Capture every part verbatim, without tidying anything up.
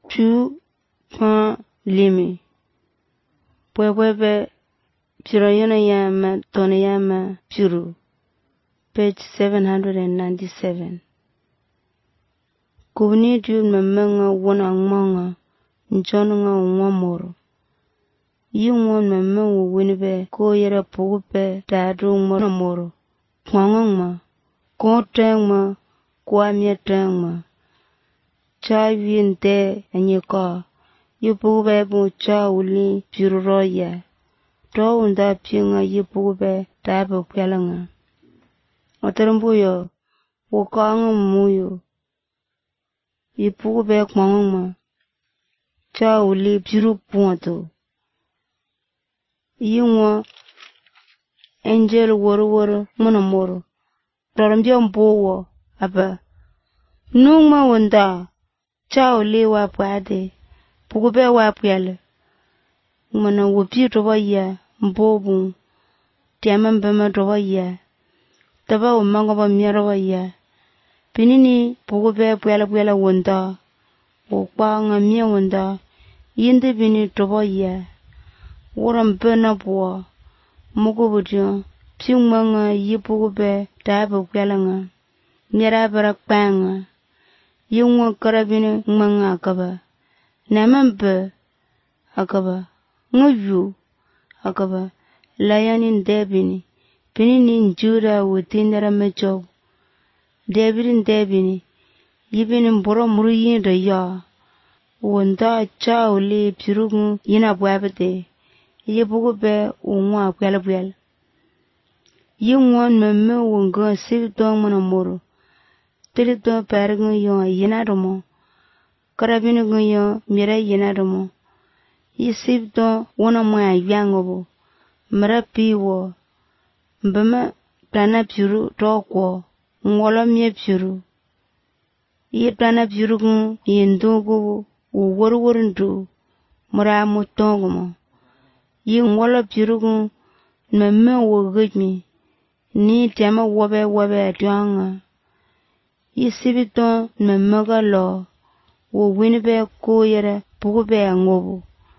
tu pa limi bwebwebe piro yana yama tona yama piro page seven ninety-seven. Kubni du mamenga wona ngmanga njonga ngomoro yingwon mamenga winbe ko yera pugupe tadu ngmoro moro kwangma ko tengma kwa mietengma cha winte anyeka yipugbe bu cha uli piroya to unda pinga yipugbe tabu kwelanga otarumbuyo wokanga muyo yipugbe kwangma cha uli piru puanto yingwa angel woro woro mono moro torambia mbowo aba nungma wonda cha uli wa pwade pugbe wa pwele ngmana wopi to ya mbobu tiamamba ma to ya taba umanga ba miaro ya pinini pugbe pwele pwele wonda okpa ngamia wonda yinde bini to ya woram bena bo mugubudio pingmanga yipugbe tabu kwelanga mira bara panga yingwa karabini ngmanga akaba namambe akaba nguyu akaba layani debini pinini njura wutindara mecho debini debini yibini mboro muru yinda ya wonda cha uli pirugu yina bwabete yipugbe ungwa kwela kwela yingwa memme wonga sibdong mana moro tilito pargu yo yinadomo karabini gunyo mira yinadomo yisibdo wona moya yangobo mara piwo mbama plana piru toko ngolo mie piru yi plana piru gun yindugo woro woro ndu mura mutongo mo yi ngolo piru gun memme wo gudmi ni tema wobe wobe atwanga yisibito memme galo wo winbe ko yere pugbe ngobo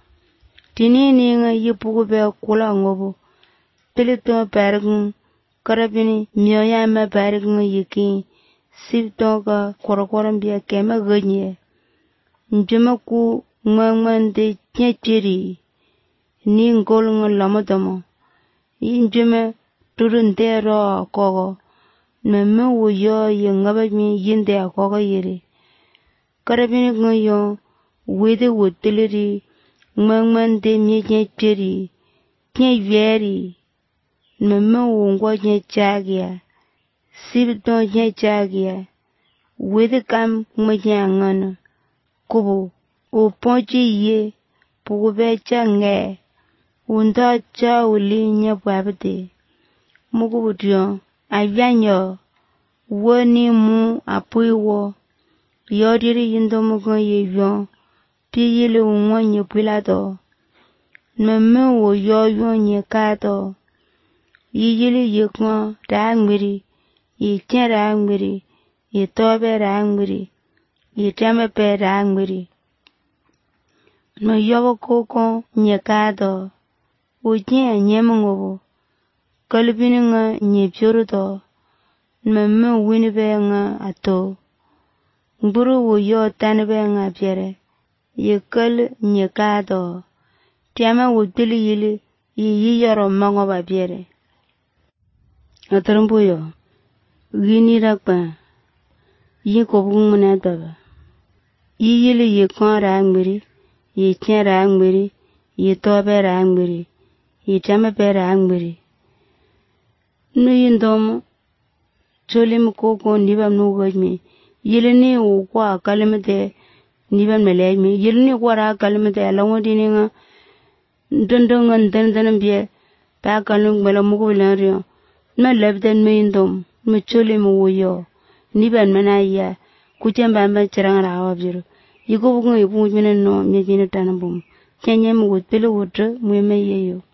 tinini nga yipugbe kula ngobo tilito pargun karabini miyo yama pargun yiki sibito ga korokoran biya kema ganye njuma ku ngmangmande nyechiri ni ngol ngalamodomo yinjuma turunde ro kogo memme wo yo yingabami yinde akogo yiri karabini ngoyo wede woteleri ngmangmande nyechiri nyeyeri memme wo ngo nyechagya sibito nyechagya wede kam ngmanyangana kubo o ponchi ye pugbe change unda cha uli nyabwabde mugubudio ayanyo woni mu apuiwo yodiri yindomugo yeyo piyile unwonye pilado memme wo yoyo nye kato yiyili yekwa rangmiri yichen rangmiri yitobe rangmiri yitame pe rangmiri no yobo koko nye kato ujye nyemungobo kalbini nga nye pyoruto memme winibe nga ato mburu wo yo tanbe nga pyere yekal nye kato tiama wo dili yili yi yoro mango ba pyere atarumbuyo gini rakpa yi kobung mna daba yi yili yekwa rangmiri yi chen rangmiri yi tobe rangmiri yi tame pe rangmiri nu yindom cholim koko nibam nu gajmi yilini ukwa kalimete nibam melejmi yilini kwara kalimete alawodini nga ndondonga ndandan biye pa kalung bala mugulan riyo na labdan me yindom me cholim woyo nibam manaya kuchamba ma chirang rawa biro yiko bugun yibu mina no me jina tanabum kenyem wutpele wutre mweme yeyo